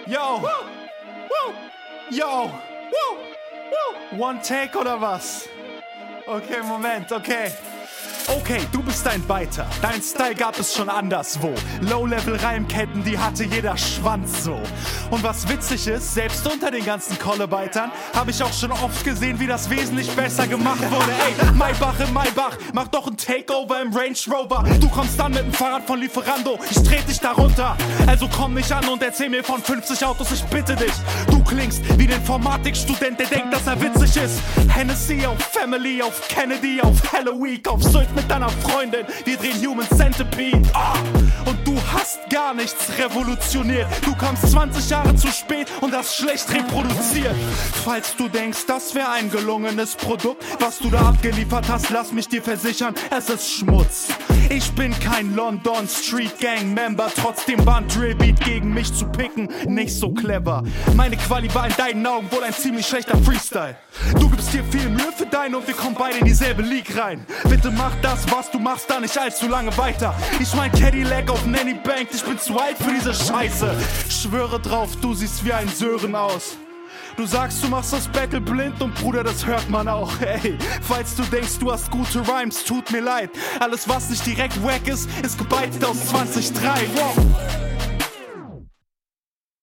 Yo! Yo! One Take oder was? Okay, Moment, okay. Okay, du bist ein Biter. Dein Style gab es schon anderswo. Low-Level-Reimketten, die hatte jeder Schwanz so. Und was witzig ist, selbst unter den ganzen Kollebeitern habe ich auch schon oft gesehen, wie das wesentlich besser gemacht wurde. Ey, Maybach im Maybach, mach doch ein Takeover im Range Rover. Du kommst dann mit dem Fahrrad von Lieferando, ich trete dich da runter. Also komm nicht an und erzähl mir von 50 Autos, ich bitte dich. Du klingst wie ein Informatikstudent, der denkt, dass er witzig ist. Hennessy auf Family, auf Kennedy, auf Halloween, auf Sylt mit deiner Freundin, wir drehen Human Centipede. Und du hast gar nichts revolutioniert. Du kamst 20 Jahre zu spät und hast schlecht reproduziert. Falls du denkst, das wäre ein gelungenes Produkt, was du da abgeliefert hast, lass mich dir versichern, es ist Schmutz. Ich bin kein London Street Gang Member, trotzdem war ein Drillbeat gegen mich zu picken nicht so clever. Meine Quali war in deinen Augen wohl ein ziemlich schlechter Freestyle. Du gibst dir viel Mühe für deine und wir kommen beide in dieselbe League rein. Bitte mach das, was du machst, da nicht allzu lange weiter. Ich mein Cadillac auf Nanny Bank, ich bin zu alt für diese Scheiße. Schwöre drauf, du siehst wie ein Sören aus. Du sagst, du machst das Battle blind und Bruder, das hört man auch, ey. Falls du denkst, du hast gute Rhymes, tut mir leid. Alles, was nicht direkt wack ist, ist gebeitet aus 2003. Wow.